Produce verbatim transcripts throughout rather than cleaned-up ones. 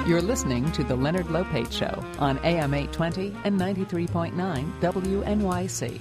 You're listening to The Leonard Lopate Show on A M eight twenty and ninety-three point nine W N Y C.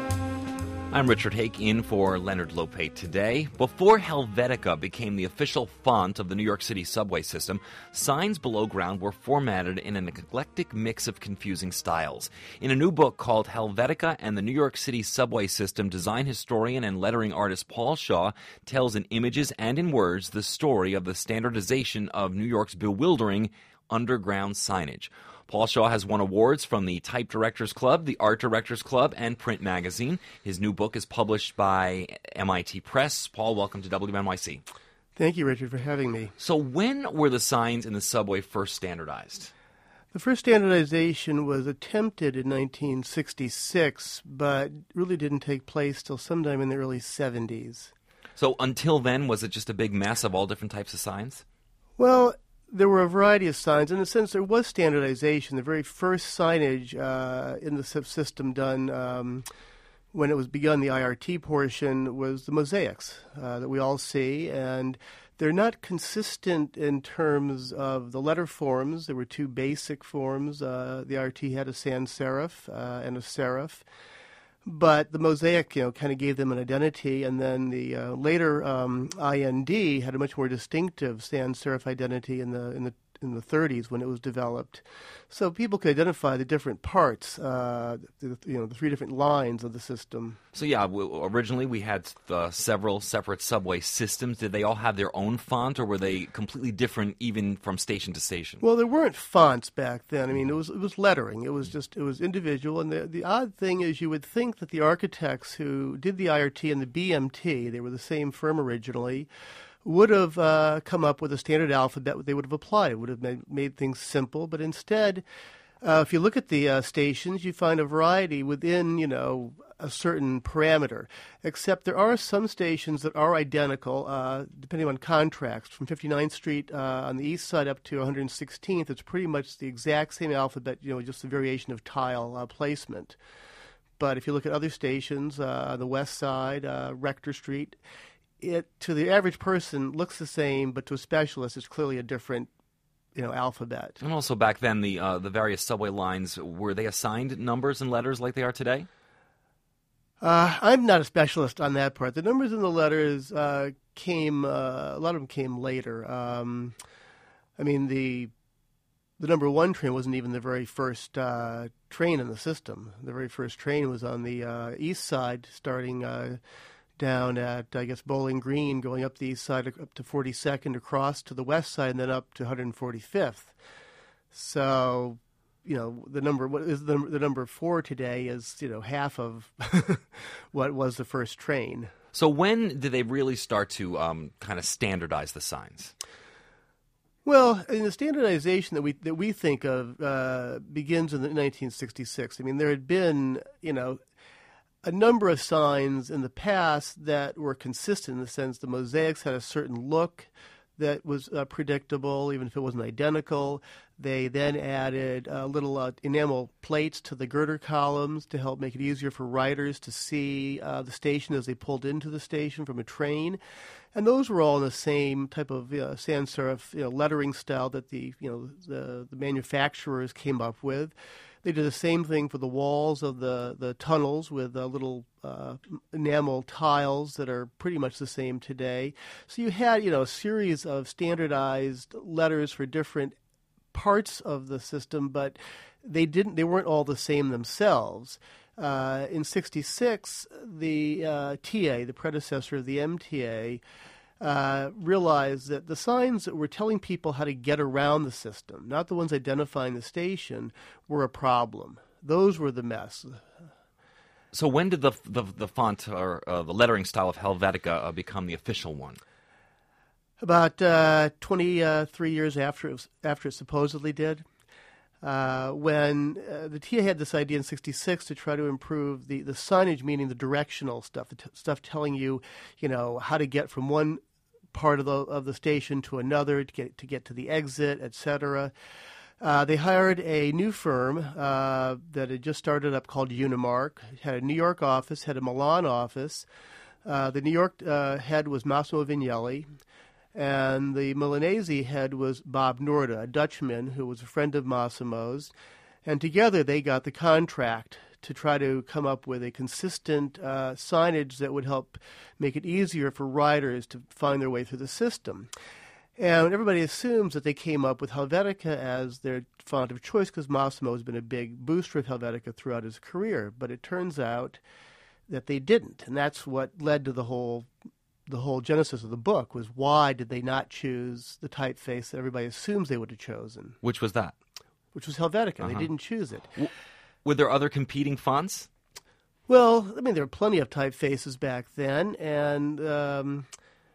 I'm Richard Hake in for Leonard Lopate today. Before Helvetica became the official font of the New York City subway system, signs below ground were formatted in an eclectic mix of confusing styles. In a new book called Helvetica and the New York City Subway System, design historian and lettering artist Paul Shaw tells in images and in words the story of the standardization of New York's bewildering underground signage. Paul Shaw has won awards from the Type Directors Club, the Art Directors Club, and Print Magazine. His new book is published by M I T Press. Paul, welcome to W N Y C. Thank you, Richard, for having me. So when were the signs in the subway first standardized? The first standardization was attempted in nineteen sixty-six, but really didn't take place till sometime in the early seventies. So until then, was it just a big mess of all different types of signs? Well, there were a variety of signs. In a sense, there was standardization. The very first signage uh, in the system done um, when it was begun, the I R T portion, was the mosaics uh, that we all see. And they're not consistent in terms of the letter forms. There were two basic forms. Uh, the I R T had a sans serif uh, and a serif. But the mosaic, you know, kind of gave them an identity, and then the uh, later um, I N D had a much more distinctive sans serif identity in the in the in the thirties when it was developed. So people could identify the different parts, uh, the, you know, the three different lines of the system. So yeah, we, originally we had uh, several separate subway systems. Did they all have their own font, or were they completely different even from station to station? Well, there weren't fonts back then. I mean, it was it was lettering. It was just it was individual. And the the odd thing is, you would think that the architects who did the I R T and the B M T, they were the same firm originally, would have uh, come up with a standard alphabet they would have applied. It would have made, made things simple. But instead, uh, if you look at the uh, stations, you find a variety within, you know, a certain parameter, except there are some stations that are identical, uh, depending on contracts. From fifty-ninth Street uh, on the east side up to one hundred sixteenth, it's pretty much the exact same alphabet, you know, just a variation of tile uh, placement. But if you look at other stations, uh, on the west side, uh, Rector Street, it, to the average person, looks the same, but to a specialist, it's clearly a different, you know, alphabet. And also back then, the uh, the various subway lines, were they assigned numbers and letters like they are today? Uh, I'm not a specialist on that part. The numbers in the letters uh, came, uh, a lot of them came later. Um, I mean, the the number one train wasn't even the very first uh, train in the system. The very first train was on the uh, east side, starting uh, down at, I guess, Bowling Green, going up the east side up to forty-second, across to the west side, and then up to one hundred forty-fifth. So, you know, the number what is the, the number four today is, you know, half of what was the first train. So when did they really start to um, kind of standardize the signs? Well, in the standardization that we that we think of uh, begins in nineteen sixty-six. I mean, there had been, you know, a number of signs in the past that were consistent in the sense the mosaics had a certain look that was uh, predictable, even if it wasn't identical. They then added uh, little uh, enamel plates to the girder columns to help make it easier for riders to see uh, the station as they pulled into the station from a train. And those were all in the same type of uh, sans serif, you know, lettering style that the you know the, the manufacturers came up with. They did the same thing for the walls of the, the tunnels with uh, little uh, enamel tiles that are pretty much the same today. So you had, you know, a series of standardized letters for different parts of the system, but they didn't. They weren't all the same themselves. Uh, in sixty-six, the uh, T A, the predecessor of the M T A, Uh, realized that the signs that were telling people how to get around the system, not the ones identifying the station, were a problem. Those were the mess. So when did the the, the font or uh, the lettering style of Helvetica uh, become the official one? About uh, twenty-three years after it, was, after it supposedly did. Uh, when uh, the T A had this idea in sixty-six to try to improve the, the signage, meaning the directional stuff, the t- stuff telling you, you know, how to get from one part of the of the station to another to get to get to the exit, et cetera. Uh, they hired a new firm uh, that had just started up called Unimark. It had a New York office, had a Milan office. Uh, the New York uh, head was Massimo Vignelli. And the Milanese head was Bob Noorda, a Dutchman who was a friend of Massimo's. And together they got the contract to try to come up with a consistent uh, signage that would help make it easier for riders to find their way through the system. And everybody assumes that they came up with Helvetica as their font of choice because Massimo has been a big booster of Helvetica throughout his career. But it turns out that they didn't. And that's what led to the whole the whole genesis of the book, was why did they not choose the typeface that everybody assumes they would have chosen? Which was that? Which was Helvetica. Uh-huh. They didn't choose it. W- were there other competing fonts? Well, I mean, there were plenty of typefaces back then, and um,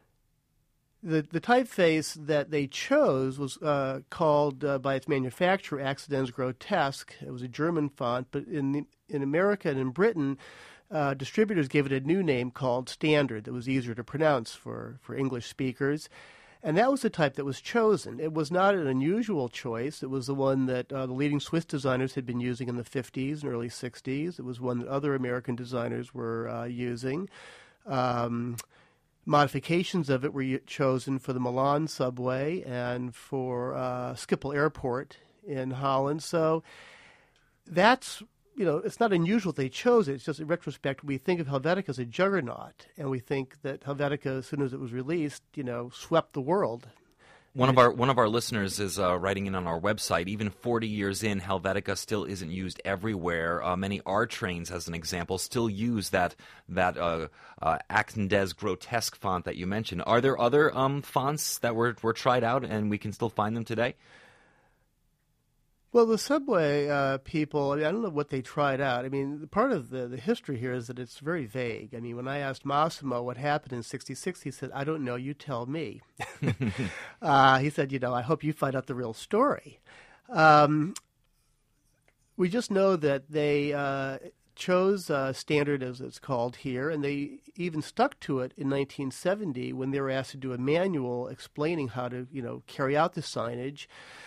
the the typeface that they chose was uh, called uh, by its manufacturer Accidens Grotesque. It was a German font, but in the, in America and in Britain, uh, distributors gave it a new name called Standard that was easier to pronounce for, for English speakers. And that was the type that was chosen. It was not an unusual choice. It was the one that uh, the leading Swiss designers had been using in the fifties and early sixties. It was one that other American designers were uh, using. Um, modifications of it were chosen for the Milan subway and for uh, Schiphol Airport in Holland. So that's, you know, it's not unusual they chose it. It's just in retrospect, we think of Helvetica as a juggernaut, and we think that Helvetica, as soon as it was released, you know, swept the world. One of our one of our listeners is uh, writing in on our website. Even forty years in, Helvetica still isn't used everywhere. Uh, many R trains, as an example, still use that that uh, uh, Accidens Grotesque font that you mentioned. Are there other um, fonts that were were tried out and we can still find them today? Well, the subway uh, people, I mean, I don't know what they tried out. I mean, part of the, the history here is that it's very vague. I mean, when I asked Massimo what happened in sixty-six, he said, I don't know, you tell me. uh, he said, you know, I hope you find out the real story. Um, we just know that they uh, chose uh, Standard, as it's called here, and they even stuck to it in nineteen seventy when they were asked to do a manual explaining how to, you know, carry out the signage.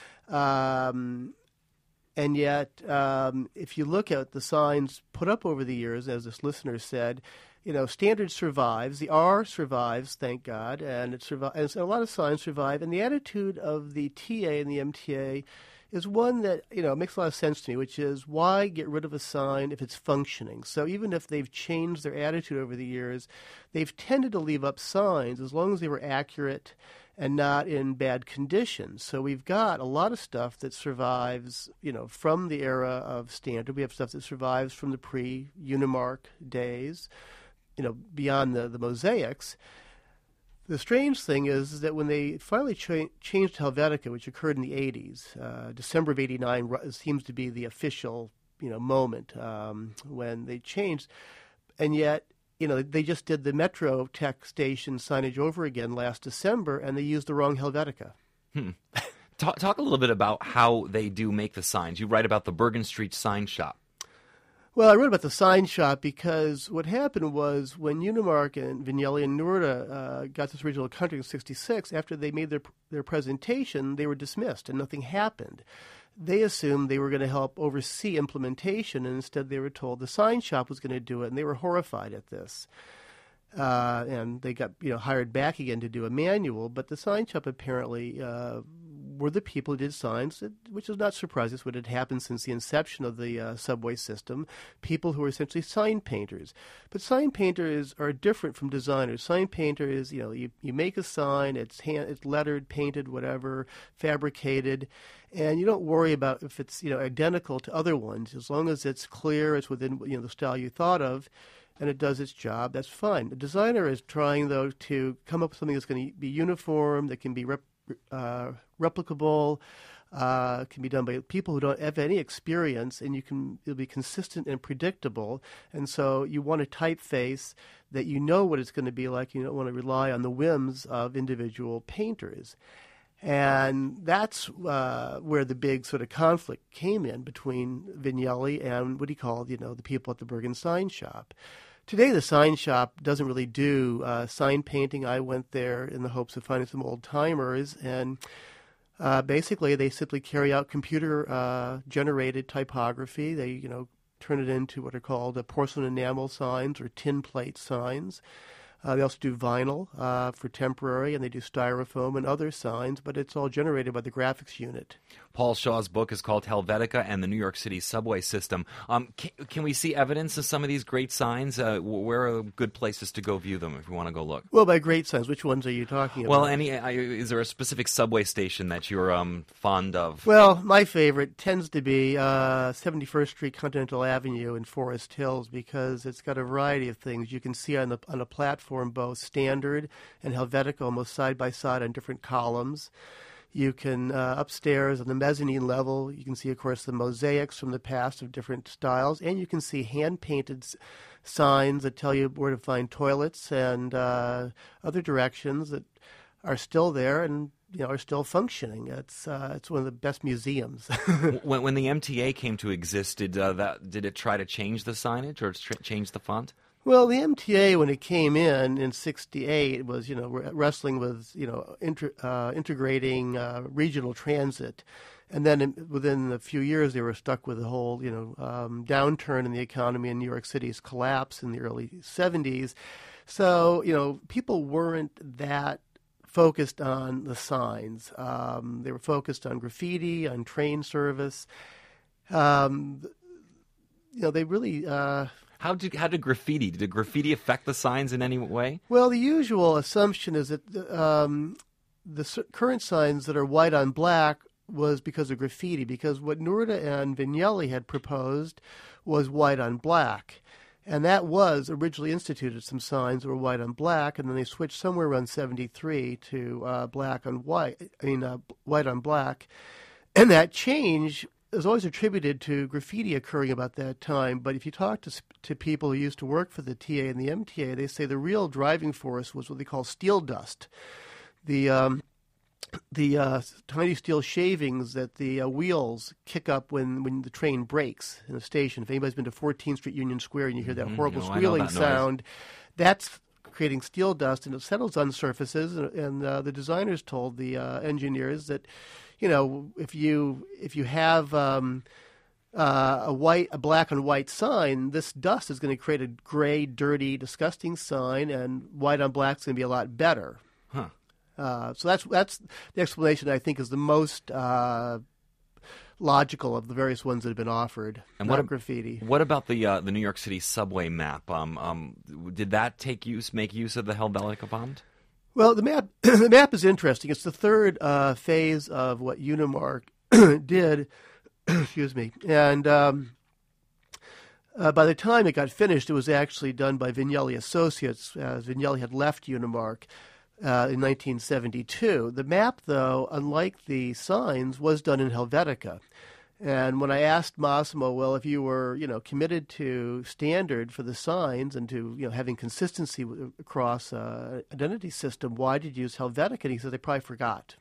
Um, And yet, um, if you look at the signs put up over the years, as this listener said, you know, Standard survives, the R survives, thank God, and it survives. And a lot of signs survive. And the attitude of the T A and the M T A is one that, you know, makes a lot of sense to me, which is why get rid of a sign if it's functioning? So even if they've changed their attitude over the years, they've tended to leave up signs as long as they were accurate and not in bad condition. So we've got a lot of stuff that survives, you know, from the era of Standard. We have stuff that survives from the pre-Unimark days, you know, beyond the, the mosaics. The strange thing is that when they finally cha- changed Helvetica, which occurred in the eighties, uh, December of eighty-nine seems to be the official, you know, moment um, when they changed, and yet, you know, they just did the Metro Tech station signage over again last December, and they used the wrong Helvetica. Hmm. Talk, talk a little bit about how they do make the signs. You write about the Bergen Street Sign Shop. Well, I wrote about the sign shop because what happened was when Unimark and Vignelli and Noorda uh, got this original contract in sixty-six, after they made their their presentation, they were dismissed and nothing happened. They assumed they were going to help oversee implementation, and instead they were told the sign shop was going to do it, and they were horrified at this. Uh, and they got, you know, hired back again to do a manual, but the sign shop apparently uh, were the people who did signs, which is not surprising. It's what had happened since the inception of the uh, subway system, people who were essentially sign painters. But sign painters are different from designers. Sign painter is, you know, you, you make a sign, it's hand, it's lettered, painted, whatever, fabricated, and you don't worry about if it's, you know, identical to other ones. As long as it's clear, it's within, you know, the style you thought of, and it does its job, that's fine. The designer is trying, though, to come up with something that's going to be uniform, that can be rep, uh, replicable, uh, can be done by people who don't have any experience, and you can it'll be consistent and predictable. And so you want a typeface that you know what it's going to be like. You don't want to rely on the whims of individual painters. And that's uh, where the big sort of conflict came in between Vignelli and what he called, you know, the people at the Bergen Sign Shop. Today, the sign shop doesn't really do uh, sign painting. I went there in the hopes of finding some old-timers, and uh, basically they simply carry out computer-generated uh, typography. They, you know, turn it into what are called uh, porcelain enamel signs or tin plate signs. Uh, they also do vinyl uh, for temporary, and they do styrofoam and other signs, but it's all generated by the graphics unit. Paul Shaw's book is called Helvetica and the New York City Subway System. Um, can, can we see evidence of some of these great signs? Uh, where are good places to go view them if we want to go look? Well, by great signs, which ones are you talking about? Well, any uh, is there a specific subway station that you're um, fond of? Well, my favorite tends to be uh, seventy-first Street Continental Avenue in Forest Hills, because it's got a variety of things. You can see on the on a platform both Standard and Helvetica almost side by side on different columns. You can, uh, upstairs on the mezzanine level, you can see, of course, the mosaics from the past of different styles, and you can see hand-painted s- signs that tell you where to find toilets and uh, other directions that are still there and, you know, are still functioning. It's uh, it's one of the best museums. when, when the M T A came to exist, did uh, that did it try to change the signage or tr- change the font? Well, the M T A, when it came in in sixty-eight, was, you know, wrestling with, you know, inter, uh, integrating uh, regional transit. And then in, within a few years, they were stuck with the whole, you know, um, downturn in the economy and New York City's collapse in the early seventies. So, you know, people weren't that focused on the signs. Um, they were focused on graffiti, on train service. Um, you know, they really... Uh, How did how did graffiti? Did graffiti affect the signs in any way? Well, the usual assumption is that um, the s- current signs that are white on black was because of graffiti, because what Noorda and Vignelli had proposed was white on black. And that was originally instituted, some signs that were white on black, and then they switched somewhere around seventy-three to uh, black on white, I mean, uh, white on black. And that change is always attributed to graffiti occurring about that time, but if you talk to to people who used to work for the T A and the M T A, they say the real driving force was what they call steel dust, the um, the uh, tiny steel shavings that the uh, wheels kick up when, when the train brakes in a station. If anybody's been to fourteenth Street Union Square and you hear that Mm-hmm. horrible No, I know squealing that noise. sound, that's creating steel dust, and it settles on surfaces. And, and uh, the designers told the uh, engineers that, you know, if you if you have um, uh, a white, a black and white sign, this dust is going to create a gray, dirty, disgusting sign, and white on black is going to be a lot better. Huh. Uh, so that's that's the explanation I think is the most uh, logical of the various ones that have been offered. And not what ab- graffiti? What about the uh, the New York City subway map? Um, um, did that take use make use of the Helvetica font? Well, the map the map is interesting. It's the third uh, phase of what Unimark did. Excuse me. And um, uh, by the time it got finished, it was actually done by Vignelli Associates, as Vignelli had left Unimark uh, in nineteen seventy-two. The map, though, unlike the signs, was done in Helvetica. And when I asked Massimo, well, if you were, you know, committed to standard for the signs and to, you know, having consistency w- across uh, identity system, why did you use Helvetica? And he said they probably forgot.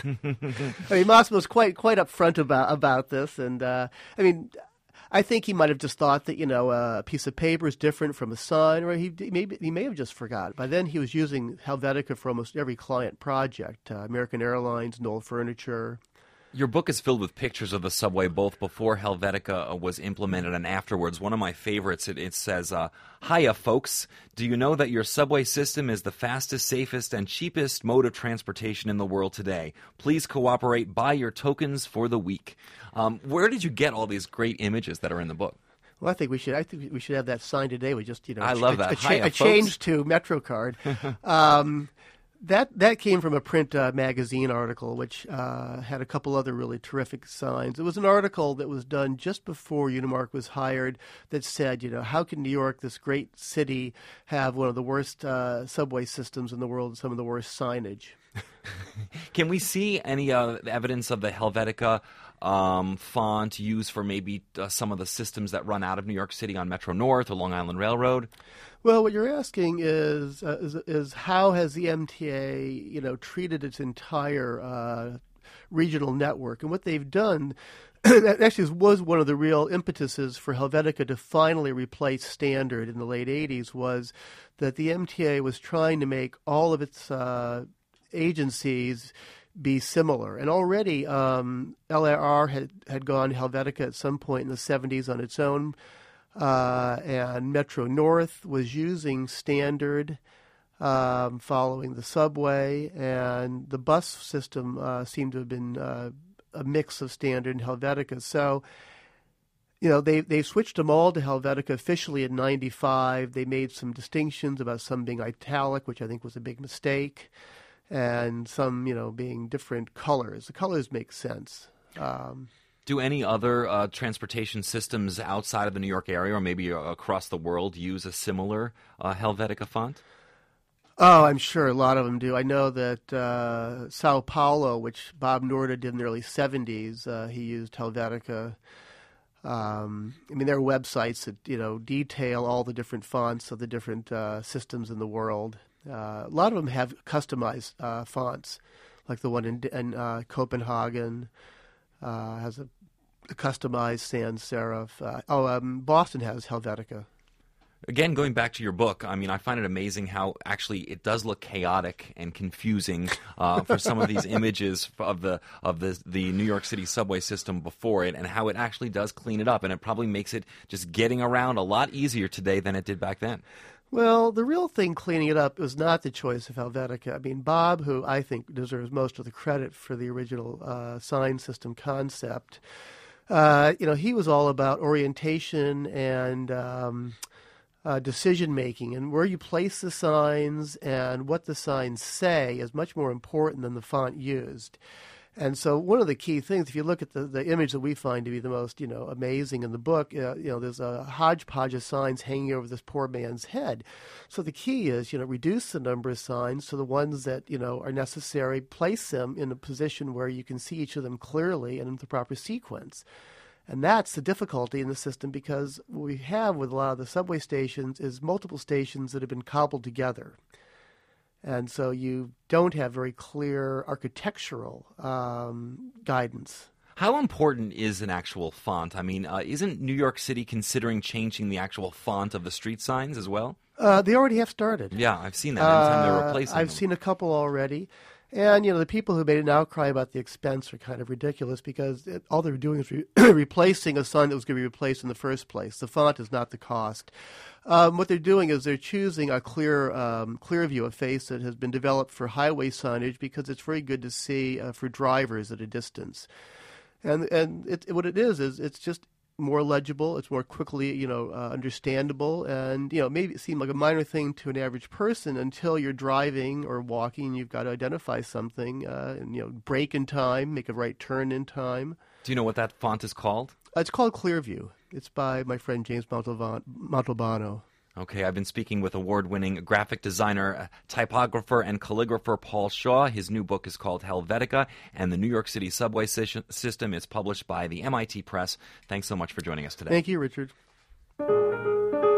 I mean, Massimo's quite quite upfront about about this, and uh, I mean, I think he might have just thought that, you know, a piece of paper is different from a sign, or he maybe he may have just forgot. By then, he was using Helvetica for almost every client project: uh, American Airlines, Knoll Furniture. Your book is filled with pictures of the subway, both before Helvetica was implemented and afterwards. One of my favorites, it, it says, uh, "Hiya, folks. Do you know that your subway system is the fastest, safest, and cheapest mode of transportation in the world today? Please cooperate. Buy your tokens for the week." Um, where did you get all these great images that are in the book? Well, I think we should. I think we should have that sign today. We just, you know, I a, love a, that. a, cha- Hiya, a change to MetroCard. um, That that came from a print uh, magazine article, which uh, had a couple other really terrific signs. It was an article that was done just before Unimark was hired that said, you know, how can New York, this great city, have one of the worst uh, subway systems in the world and some of the worst signage? Can we see any uh, evidence of the Helvetica um, font used for maybe uh, some of the systems that run out of New York City on Metro North or Long Island Railroad? Well, what you're asking is, uh, is is how has the M T A, you know, treated its entire uh, regional network, and what they've done. That actually was one of the real impetuses for Helvetica to finally replace Standard in the late eighties, was that the M T A was trying to make all of its uh, agencies be similar. And already um, L A R had, had gone Helvetica at some point in the seventies on its own. Uh, and Metro North was using Standard. um, following the subway, and the bus system uh, seemed to have been uh, a mix of Standard and Helvetica. So, you know, they they switched them all to Helvetica officially in ninety-five. They made some distinctions about some being italic, which I think was a big mistake, and some, you know, being different colors. The colors make sense. Um, Do any other uh, transportation systems outside of the New York area or maybe uh, across the world use a similar uh, Helvetica font? Oh, I'm sure a lot of them do. I know that uh, Sao Paulo, which Bob Norda did in the early seventies, uh, he used Helvetica. Um, I mean, there are websites that, you know, detail all the different fonts of the different uh, systems in the world. Uh, a lot of them have customized uh, fonts, like the one in, in uh, Copenhagen uh, has a, a customized sans serif. Uh, oh, um, Boston has Helvetica. Again, going back to your book, I mean, I find it amazing how actually it does look chaotic and confusing uh, for some of these images of the of the the New York City subway system before it, and how it actually does clean it up, and it probably makes it just getting around a lot easier today than it did back then. Well, the real thing cleaning it up was not the choice of Helvetica. I mean, Bob, who I think deserves most of the credit for the original uh, sign system concept, uh, you know, he was all about orientation and um, Uh, decision making, and where you place the signs and what the signs say is much more important than the font used. And so one of the key things, if you look at the, the image that we find to be the most, you know, amazing in the book, uh, you know, there's a hodgepodge of signs hanging over this poor man's head. So the key is, you know, reduce the number of signs to the ones that, you know, are necessary, place them in a position where you can see each of them clearly and in the proper sequence. And that's the difficulty in the system, because what we have with a lot of the subway stations is multiple stations that have been cobbled together. And so you don't have very clear architectural um, guidance. How important is an actual font? I mean, uh, isn't New York City considering changing the actual font of the street signs as well? Uh, they already have started. Yeah, I've seen that anytime they're Uh, replacing I've them. seen a couple already. And, you know, the people who made an outcry about the expense are kind of ridiculous, because it, all they're doing is re- replacing a sign that was going to be replaced in the first place. The font is not the cost. Um, what they're doing is they're choosing a clear um, clear view of face that has been developed for highway signage, because it's very good to see uh, for drivers at a distance. And and it, what it is is it's just more legible, it's more quickly, you know, uh, understandable, and, you know, maybe it seemed like a minor thing to an average person until you're driving or walking, you've got to identify something, uh, and, you know, brake in time, make a right turn in time. Do you know what that font is called? Uh, it's called Clearview. It's by my friend James Montalban- Montalbano. Okay, I've been speaking with award-winning graphic designer, typographer, and calligrapher Paul Shaw. His new book is called Helvetica and the New York City Subway System. It's published by the M I T Press. Thanks so much for joining us today. Thank you, Richard.